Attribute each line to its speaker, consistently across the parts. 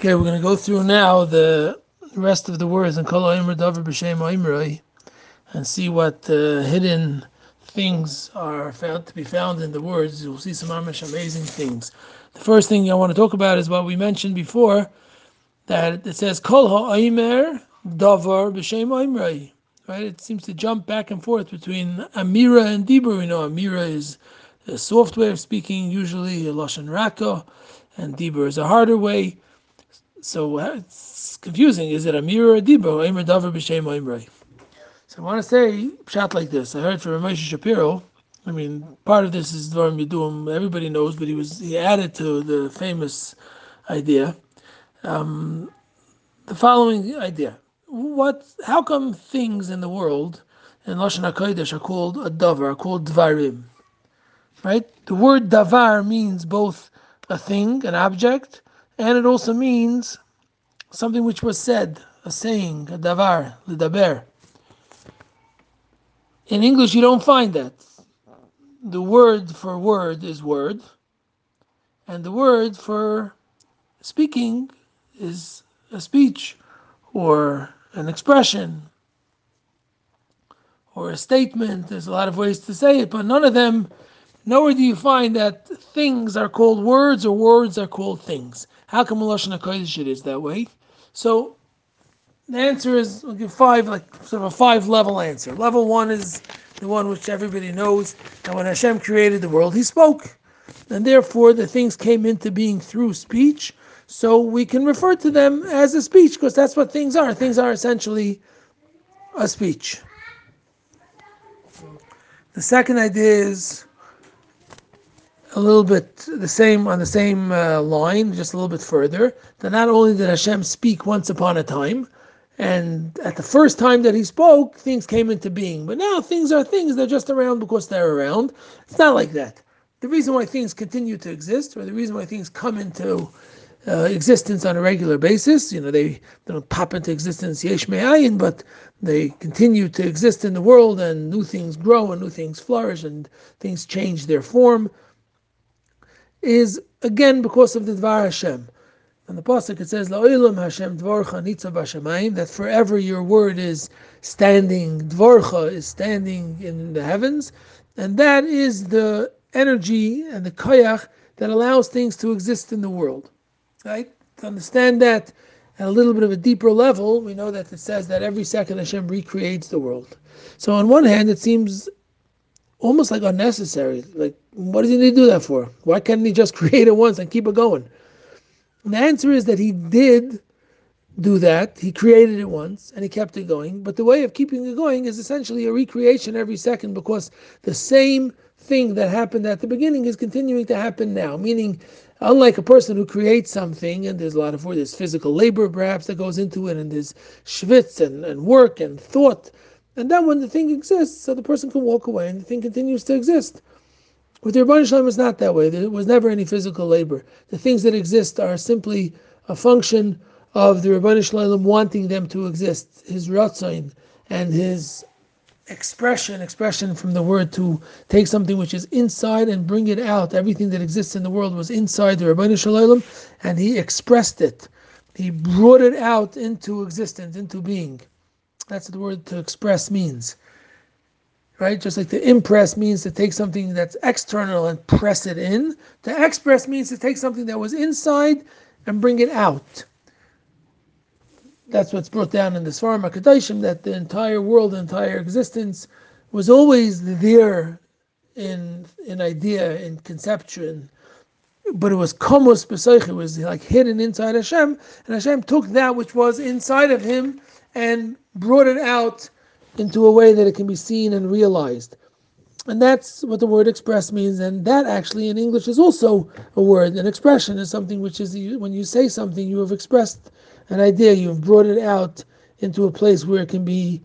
Speaker 1: Okay, we're going to go through now the rest of the words in Kol Ha'omer Davar B'Shem Ha'imroi and see what hidden things are found to be found in the words. You'll see some amazing things. The first thing I want to talk about is what we mentioned before, that it says Kol Ha'omer Davar B'Shem Ha'imroi. Right? It seems to jump back and forth between Amira and Dibur. We know Amira is a soft way of speaking, usually a Lashon Raka, and Dibur is a harder way. So it's confusing. Is it Amir or Dibur? Eimer Davar B'Shem Oimrei. So I want to say shot like this. I heard from Moshe Shapiro. I mean, part of this is Dvarim Yidum. Everybody knows, but he added to the famous idea. The following idea: How come things in the world in Lashon Hakodesh are called a davar, are called dvarim? Right? The word davar means both a thing, an object, and it also means something which was said, a saying, a davar, lidaber. In English, you don't find that. The word for word is word, and the word for speaking is a speech, or an expression, or a statement. There's a lot of ways to say it, but nowhere do you find that things are called words or words are called things. How come in Lashon HaKodesh it is that way? So the answer is, we'll give five, like sort of a five-level answer. Level one is the one which everybody knows, that when Hashem created the world, He spoke. And therefore, the things came into being through speech, so we can refer to them as a speech, because that's what things are. Things are essentially a speech. The second idea is a little bit the same, on the same line, just a little bit further, that not only did Hashem speak once upon a time, and at the first time that He spoke, things came into being. But now things are things, they're just around because they're around. It's not like that. The reason why things continue to exist, or the reason why things come into existence on a regular basis, they don't pop into existence yesh me'ayin, but they continue to exist in the world, and new things grow, and new things flourish, and things change their form, is again because of the Dvar Hashem. And the pasuk it says, "La'olam Hashem dvarcha nitzav b'shamayim," that forever your word is standing. Dvarcha is standing in the heavens, and that is the energy and the koyach that allows things to exist in the world. Right? To understand that at a little bit of a deeper level, we know that it says that every second Hashem recreates the world. So on one hand, it seems almost like unnecessary. Like, what does He need to do that for? Why can't He just create it once and keep it going? And the answer is that He did do that. He created it once and He kept it going. But the way of keeping it going is essentially a recreation every second, because the same thing that happened at the beginning is continuing to happen now. Meaning, unlike a person who creates something, and there's a lot of work, there's physical labor perhaps that goes into it, and there's schwitz and work and thought. And then when the thing exists, so the person can walk away and the thing continues to exist. With the Rebbeinu Shalom, it's not that way. There was never any physical labor. The things that exist are simply a function of the Rebbeinu Shalom wanting them to exist. His Ratzain and His expression from the word to take something which is inside and bring it out. Everything that exists in the world was inside the Rebbeinu Shalom, and He expressed it. He brought it out into existence, into being. That's what the word to express means. Right? Just like to impress means to take something that's external and press it in. To express means to take something that was inside and bring it out. That's what's brought down in the Svarim HaKadoshim, that the entire world, the entire existence was always there in idea, in conception, but it was komos b'soich, it was like hidden inside Hashem, and Hashem took that which was inside of Him and brought it out into a way that it can be seen and realized. And that's what the word express means, and that actually in English is also a word. An expression is something which is, when you say something, you have expressed an idea, you've brought it out into a place where it can be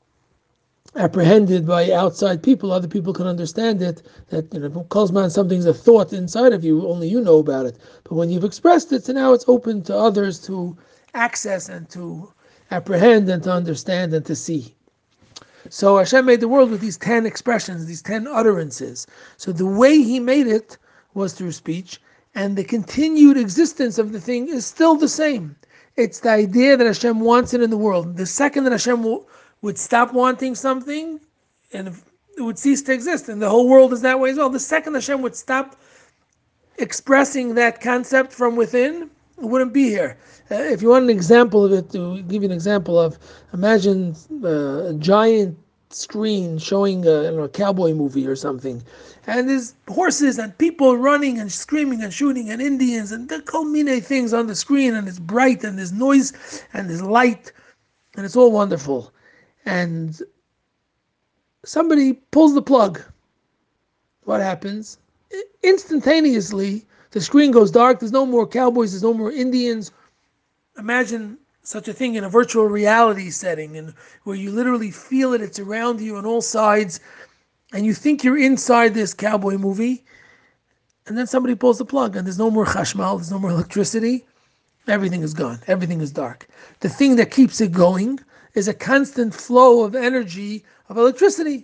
Speaker 1: apprehended by outside people, other people can understand it, that, Kolzman, something's a thought inside of you, only you know about it. But when you've expressed it, so now it's open to others to access and to apprehend and to understand and to see. So Hashem made the world with these 10 expressions, these 10 utterances. So the way He made it was through speech, and the continued existence of the thing is still the same. It's the idea that Hashem wants it in the world. The second that Hashem would stop wanting something, and it would cease to exist, and the whole world is that way as well. The second Hashem would stop expressing that concept from within, it wouldn't be here. If you want an example of it, to give you an example of, imagine a giant screen showing a cowboy movie or something, and there's horses and people running and screaming and shooting and Indians and the kol minei things on the screen, and it's bright and there's noise and there's light and it's all wonderful, and somebody pulls the plug. What happens? Instantaneously the screen goes dark. There's no more cowboys, there's no more Indians. Imagine such a thing in a virtual reality setting, and where you literally feel it, it's around you on all sides, and you think you're inside this cowboy movie, and then somebody pulls the plug and there's no more chashmal, there's no more electricity, everything is gone, everything is dark. The thing that keeps it going is a constant flow of energy, of electricity.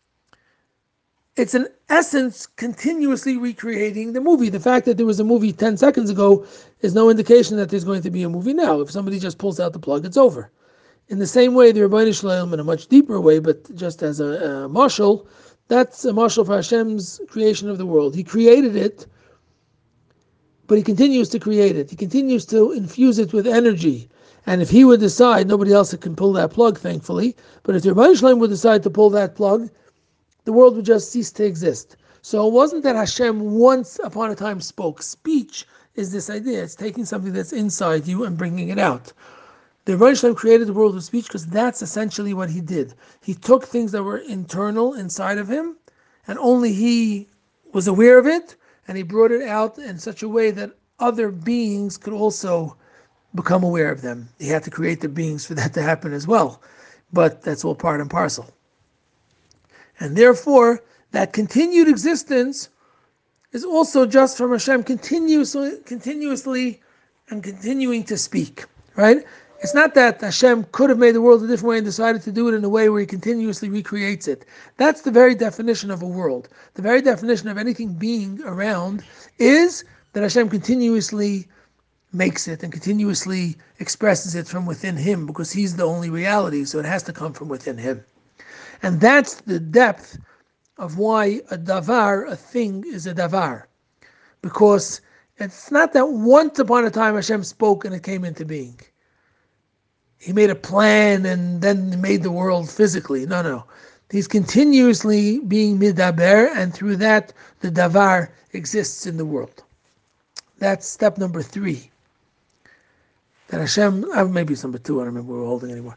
Speaker 1: It's in essence continuously recreating the movie. The fact that there was a movie 10 seconds ago is no indication that there's going to be a movie now. If somebody just pulls out the plug, it's over. In the same way, the Ribbono Shel Olam, in a much deeper way, but just as a mashal, that's a mashal for Hashem's creation of the world. He created it, but He continues to create it. He continues to infuse it with energy. And if He would decide, nobody else can pull that plug, thankfully, but if the Ribbono Shel Olam would decide to pull that plug, the world would just cease to exist. So it wasn't that Hashem once upon a time spoke. Speech is this idea. It's taking something that's inside you and bringing it out. The Ribbono Shel Olam created the world with speech because that's essentially what He did. He took things that were internal inside of Him, and only He was aware of it, and He brought it out in such a way that other beings could also become aware of them. He had to create the beings for that to happen as well. But that's all part and parcel. And therefore, that continued existence is also just from Hashem continuously and continuing to speak, right? It's not that Hashem could have made the world a different way and decided to do it in a way where He continuously recreates it. That's the very definition of a world. The very definition of anything being around is that Hashem continuously makes it and continuously expresses it from within Him, because He's the only reality, so it has to come from within Him. And that's the depth of why a davar, a thing, is a davar. Because it's not that once upon a time Hashem spoke and it came into being. He made a plan and then made the world physically. No. He's continuously being midaber, and through that, the davar exists in the world. That's step number 3. That Hashem, maybe it's number 2, I don't remember what we're holding anymore.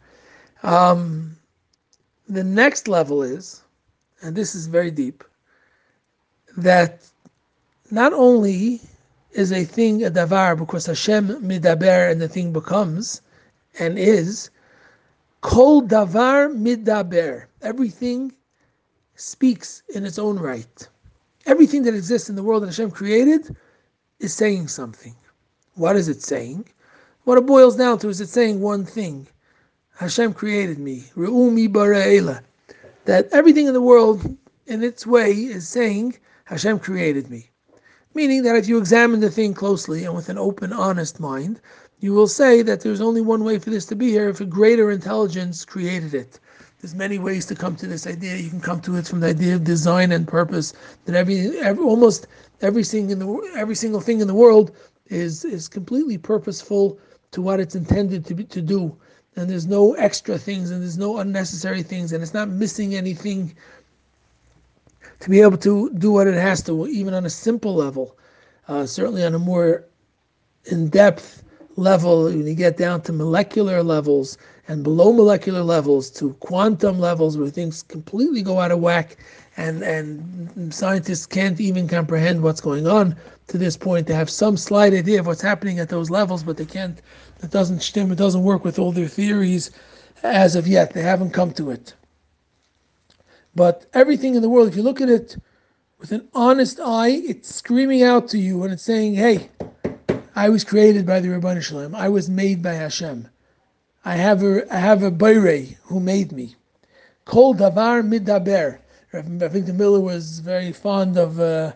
Speaker 1: The next level is, and this is very deep, that not only is a thing a davar because Hashem midaber and the thing becomes and is, kol davar midaber. Everything speaks in its own right. Everything that exists in the world that Hashem created is saying something. What is it saying? What it boils down to is it's saying one thing. Hashem created me. Re'umi bara'ela. That everything in the world, in its way, is saying Hashem created me. Meaning that if you examine the thing closely and with an open, honest mind, you will say that there's only one way for this to be here, if a greater intelligence created it. There's many ways to come to this idea. You can come to it from the idea of design and purpose. That almost every single thing in the world is completely purposeful to what it's intended to do. And there's no extra things, and there's no unnecessary things, and it's not missing anything to be able to do what it has to, even on a simple level. Certainly on a more in-depth level, when you get down to molecular levels and below molecular levels to quantum levels where things completely go out of whack, and scientists can't even comprehend what's going on to this point. They have some slight idea of what's happening at those levels, but they can't. It doesn't work with all their theories as of yet. They haven't come to it. But everything in the world, if you look at it with an honest eye, it's screaming out to you and it's saying, hey, I was created by the Ribbono Shel Olam. I was made by Hashem. I have a Bayrei who made me. Kol davar midaber. Avigdor Miller was very fond of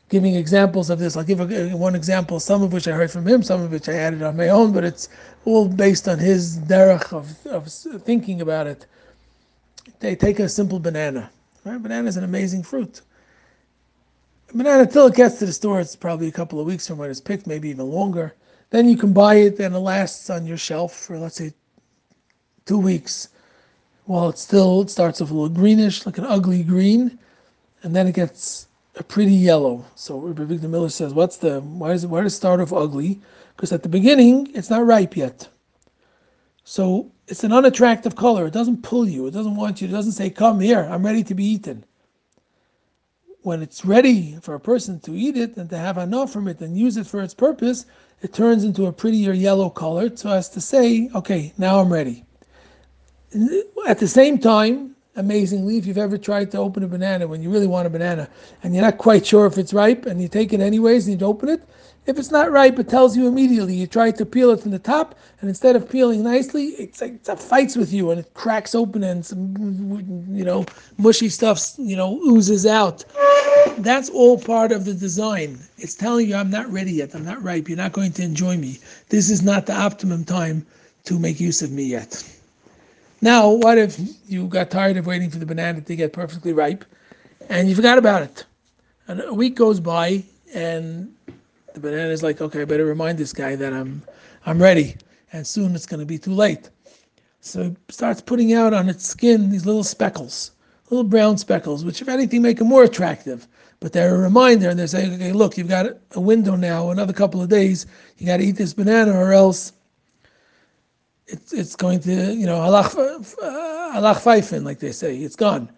Speaker 1: giving examples of this. I'll give one example, some of which I heard from him, some of which I added on my own, but it's all based on his derech of thinking about it. They take a simple banana. Right? Banana is an amazing fruit. A banana, till it gets to the store, it's probably a couple of weeks from when it's picked, maybe even longer. Then you can buy it, and it lasts on your shelf for, let's say, 2 weeks. Well, it starts off a little greenish, like an ugly green, and then it gets a pretty yellow. So Rabbi Victor Miller says, why does it start off ugly? Because at the beginning, it's not ripe yet. So it's an unattractive color. It doesn't pull you. It doesn't want you. It doesn't say, come here, I'm ready to be eaten. When it's ready for a person to eat it and to have enough from it and use it for its purpose, it turns into a prettier yellow color so as to say, okay, now I'm ready. At the same time, amazingly, if you've ever tried to open a banana when you really want a banana and you're not quite sure if it's ripe and you take it anyways and you open it, if it's not ripe, it tells you immediately. You try to peel it from the top, and instead of peeling nicely, it fights with you and it cracks open and some, mushy stuff, oozes out. That's all part of the design. It's telling you, I'm not ready yet. I'm not ripe. You're not going to enjoy me. This is not the optimum time to make use of me yet. Now, what if you got tired of waiting for the banana to get perfectly ripe and you forgot about it? And a week goes by and the banana is like, okay, I better remind this guy that I'm ready, and soon it's going to be too late. So it starts putting out on its skin these little speckles, little brown speckles, which if anything make it more attractive. But they're a reminder, and they're saying, okay, look, you've got a window now, another couple of days, you got to eat this banana or else it's going to, halach pfeifen, like they say, it's gone.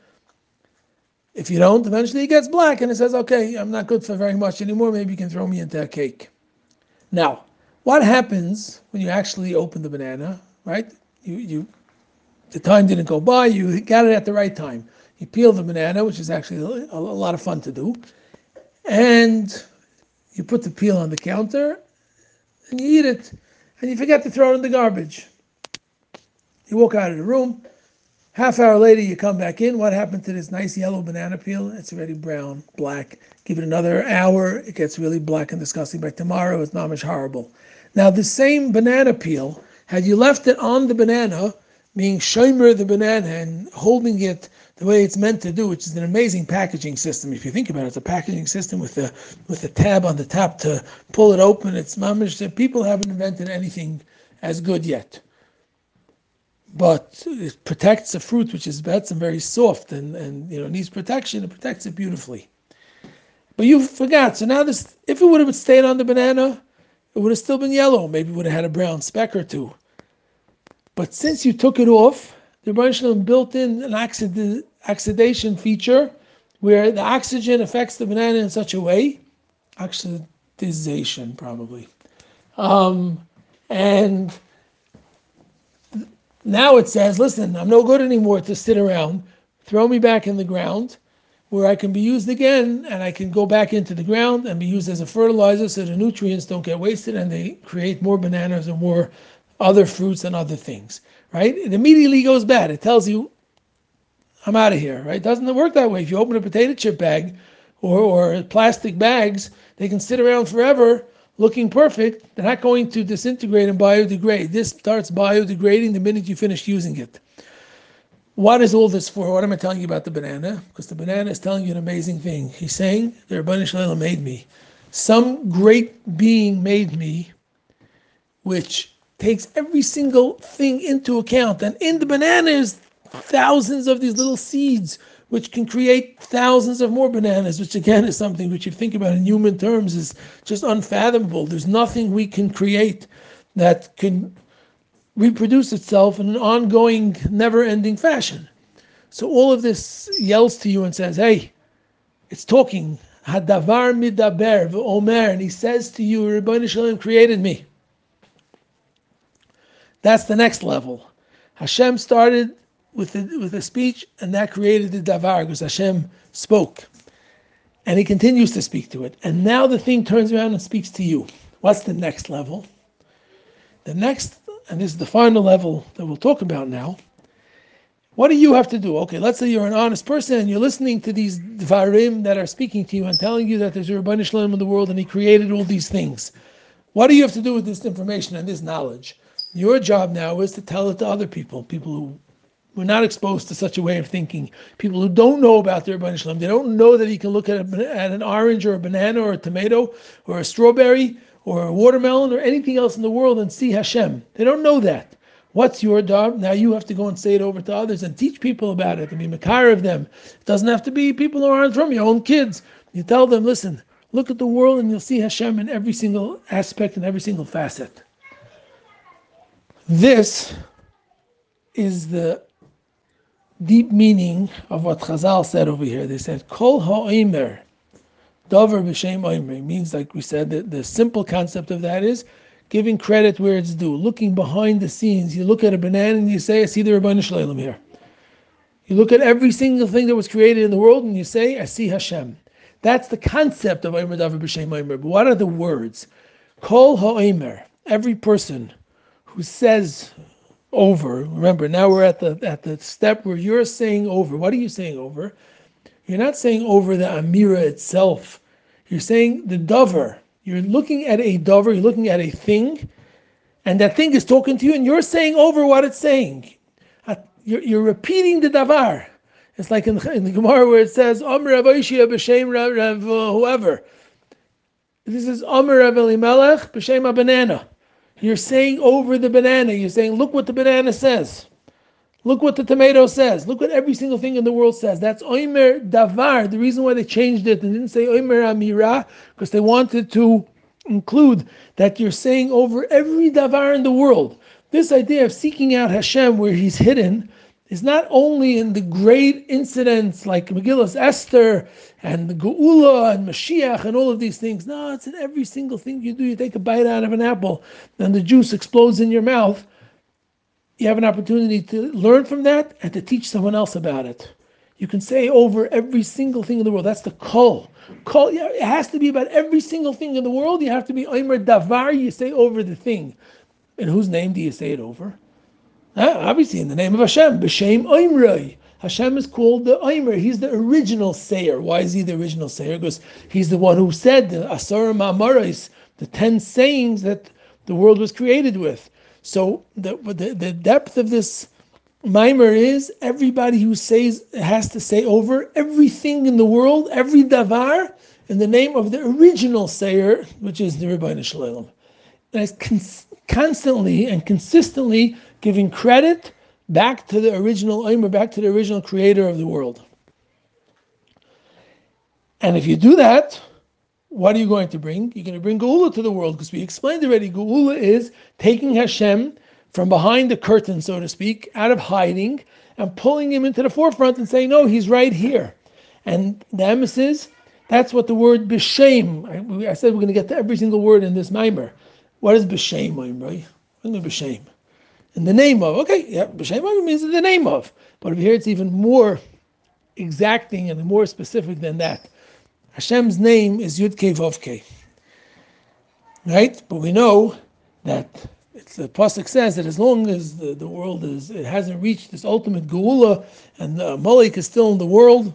Speaker 1: If you don't, eventually it gets black and it says, okay, I'm not good for very much anymore. Maybe you can throw me into a cake. Now, what happens when you actually open the banana, right? The time didn't go by, you got it at the right time. You peel the banana, which is actually a lot of fun to do, and you put the peel on the counter and you eat it, and you forget to throw it in the garbage. You walk out of the room. Half hour later, you come back in. What happened to this nice yellow banana peel? It's already brown, black. Give it another hour, it gets really black and disgusting. By tomorrow, it's mamish horrible. Now, the same banana peel, had you left it on the banana, being shomer the banana and holding it the way it's meant to do, which is an amazing packaging system. If you think about it, it's a packaging system with a tab on the top to pull it open. It's mamish. People haven't invented anything as good yet. But it protects the fruit, which is betzim very soft and needs protection. It protects it beautifully. But you forgot. So now this, if it would have stayed on the banana, it would have still been yellow. Maybe it would have had a brown speck or two. But since you took it off, the Rebbeinu Shalom built in an oxidation feature where the oxygen affects the banana in such a way, oxidization probably, and now it says, listen, I'm no good anymore to sit around. Throw me back in the ground where I can be used again and I can go back into the ground and be used as a fertilizer so the nutrients don't get wasted and they create more bananas and more other fruits and other things, right? It immediately goes bad. It tells you, I'm out of here, right? Doesn't it work that way? If you open a potato chip bag or plastic bags, they can sit around forever looking perfect. They're not going to disintegrate and biodegrade. This starts biodegrading the minute you finish using it. What is all this for? What am I telling you about the banana? Because the banana is telling you an amazing thing. He's saying, the Rebbeinu Shalom made me. Some great being made me, which takes every single thing into account. And in the banana is thousands of these little seeds, which can create thousands of more bananas, which again is something which you think about in human terms is just unfathomable. There's nothing we can create that can reproduce itself in an ongoing, never-ending fashion. So all of this yells to you and says, hey, it's talking. Hadavar midaber v'omer, and he says to you, Rebbeinu Shalom created me. That's the next level. Hashem started with a speech, and that created the davar, because Hashem spoke. And he continues to speak to it. And now the thing turns around and speaks to you. What's the next level? The next, and this is the final level that we'll talk about now, What do you have to do? Okay, let's say you're an honest person and you're listening to these dvarim that are speaking to you and telling you that there's a Rebbeinu Shalom in the world and he created all these things. What do you have to do with this information and this knowledge? Your job now is to tell it to other people, people who were not exposed to such a way of thinking, people who don't know about the Rebbeinu Shalom. They don't know that you can look at an orange or a banana or a tomato or a strawberry or a watermelon or anything else in the world and see Hashem. They don't know that. What's your job? Now you have to go and say it over to others and teach people about it and be makar of them. It doesn't have to be people who aren't from your own kids. You tell them, listen, look at the world and you'll see Hashem in every single aspect and every single facet. This is the deep meaning of what Chazal said over here. They said, Kol ha'omer, davar b'shem omer. Means, like we said, the simple concept of that is giving credit where it's due, looking behind the scenes. You look at a banana and you say, I see the Rebbeinu Shalom here. You look at every single thing that was created in the world and you say, I see Hashem. That's the concept of Omer Davar B'Shem Omer. But what are the words? Kol ha'omer, every person who says over. Remember, now we're at the step where you're saying over. What are you saying over? You're not saying over the Amira itself. You're saying the Davar. You're looking at a Davar, you're looking at a thing, and that thing is talking to you, and you're saying over what it's saying. You're repeating the Davar. It's like in the Gemara where it says, Amr Rav Oishia b'shem Rav whoever. This is Amr Rav Elimelech b'shem a banana. You're saying over the banana. You're saying, look what the banana says. Look what the tomato says. Look what every single thing in the world says. That's Omer Davar. The reason why they changed it and didn't say Omer Amira, because they wanted to include that you're saying over every Davar in the world. This idea of seeking out Hashem where He's hidden is not only in the great incidents like Megillas Esther and the Geula and Mashiach and all of these things. No, it's in every single thing you do. You take a bite out of an apple and the juice explodes in your mouth. You have an opportunity to learn from that and to teach someone else about it. You can say over every single thing in the world. That's the kol. Kol, it has to be about every single thing in the world. You have to be Omer Davar. You say over the thing. In whose name do you say it over? Obviously in the name of Hashem. B'shem Oimrei. Hashem is called the Omer. He's the original sayer. Why is he the original sayer? Because he's the one who said the Asar Ma'amarais, the 10 sayings that the world was created with. So the depth of this mimer is everybody who says has to say over everything in the world, every davar, in the name of the original sayer, which is the Rebbeinu Shalom. And it's constantly and consistently giving credit back to the original Omer, back to the original creator of the world. And if you do that, what are you going to bring? You're going to bring Geula to the world, because we explained already, Geula is taking Hashem from behind the curtain, so to speak, out of hiding, and pulling him into the forefront and saying, no, he's right here. And the emphasis, that's what the word b'shem, I said we're going to get to every single word in this mimer. What is b'shem, right? What is b'shem? In the name of. Okay, yeah, b'shem means in the name of. But over here it's even more exacting and more specific than that. Hashem's name is Yud Kei Vav Kei, right? But we know that the pasuk says that as long as the world it hasn't reached this ultimate geula and Molech is still in the world,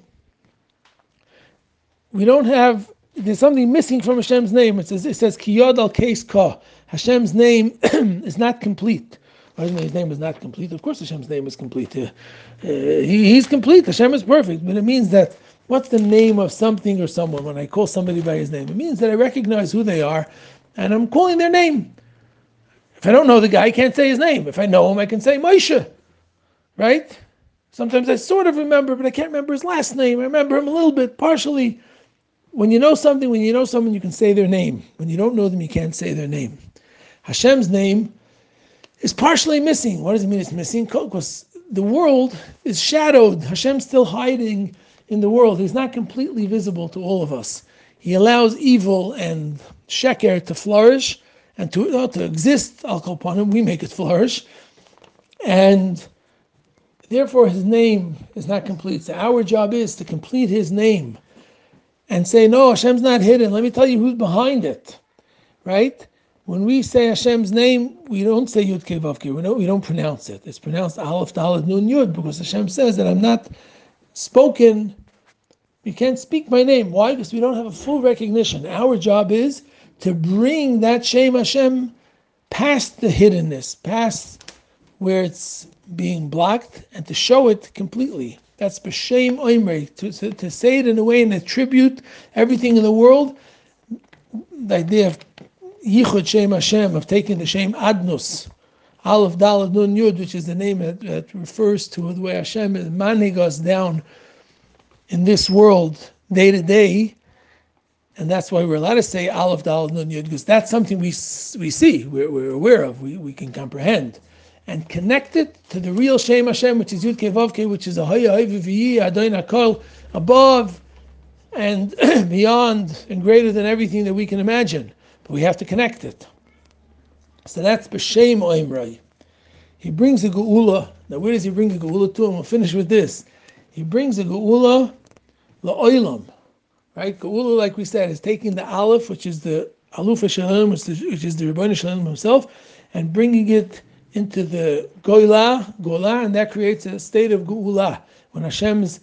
Speaker 1: we don't have. There's something missing from Hashem's name. It says Ki Yod Al Keis Ka. Hashem's name is not complete. His name is not complete. Of course, Hashem's name is complete. He's complete. Hashem is perfect, but it means that. What's the name of something or someone when I call somebody by his name? It means that I recognize who they are and I'm calling their name. If I don't know the guy, I can't say his name. If I know him, I can say Moshe, right? Sometimes I sort of remember, but I can't remember his last name. I remember him a little bit, partially. When you know something, when you know someone, you can say their name. When you don't know them, you can't say their name. Hashem's name is partially missing. What does it mean it's missing? Because the world is shadowed. Hashem's still hiding in the world. He's not completely visible to all of us. He allows evil and sheker to flourish and to exist. I'll call upon him. We make it flourish. And therefore his name is not complete. So our job is to complete his name and say, no, Hashem's not hidden. Let me tell you who's behind it. Right? When we say Hashem's name, we don't say Yud Kei Vav Kei. We don't pronounce it. It's pronounced Aleph Dalet Nun Yud, because Hashem says that I'm not spoken. You can't speak my name. Why? Because we don't have a full recognition. Our job is to bring that Shem Hashem past the hiddenness, past where it's being blocked, and to show it completely. That's B'Shem Oimrei, to say it in a way and attribute everything in the world. The idea of Yichud Shem Hashem, of taking the Shem Adnus, Aleph Dalet Nun Yud, which is the name that refers to the way Hashem is manning us down in this world day to day. And that's why we're allowed to say Aleph Dalet Nun Yud, because that's something we see, we're aware of, we can comprehend, and connect it to the real Shem Hashem, which is Yud Kei Vav Kei, which is a Haya Havi V'yi Adon HaKol, above and beyond and greater than everything that we can imagine. But we have to connect it. So that's B'Shem Oimrei. He brings a Geula. Now where does he bring a Geula to? And we'll finish with this. He brings a Geula La'olam. Right? Geula, like we said, is taking the Aleph, which is the Aluf HaShalom, which is the Rebbeinu Shalom himself, and bringing it into the Gola, and that creates a state of Geula, when Hashem's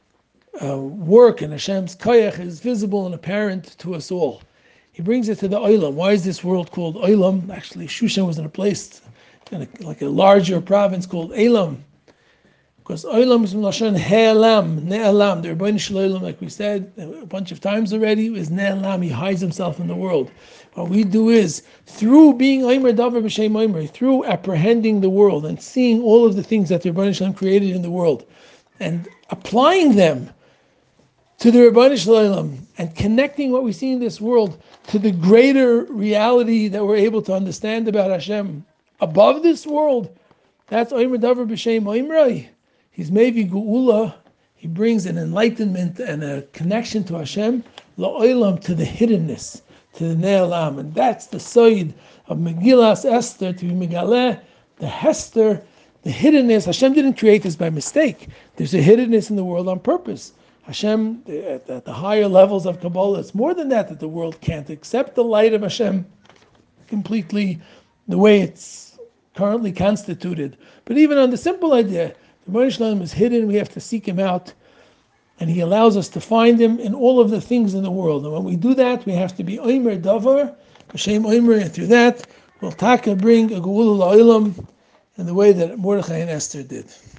Speaker 1: work and Hashem's koyach is visible and apparent to us all. He brings it to the Olam. Why is this world called Olam? Actually, Shushan was in a place, like a larger province called Elam, because Olam is Lashon He'elam, Ne'elam. The Rebbeinu Shalom, like we said a bunch of times already, is Ne'elam. He hides himself in the world. What we do is, through being Omer Davar B'Shem Omer, through apprehending the world and seeing all of the things that the Rebbeinu Shalom created in the world, and applying them to the Rebbeinu Shalom, and connecting what we see in this world to the greater reality that we're able to understand about Hashem above this world, that's Omer Davar B'Shem Omer. He's maybe Geula. He brings an enlightenment and a connection to Hashem, La'olam, to the hiddenness, to the Ne'elam. And that's the side of Megillas Esther, to be Megaleh, the Hester, the hiddenness. Hashem didn't create this by mistake. There's a hiddenness in the world on purpose. Hashem, at the higher levels of Kabbalah, it's more than that the world can't accept the light of Hashem completely the way it's currently constituted. But even on the simple idea, the Rebbeinu Shalom is hidden, we have to seek him out, and he allows us to find him in all of the things in the world. And when we do that, we have to be Omer Davar, B'Shem Omer, and through that, we'll bring a Geula La'olam in the way that Mordechai and Esther did.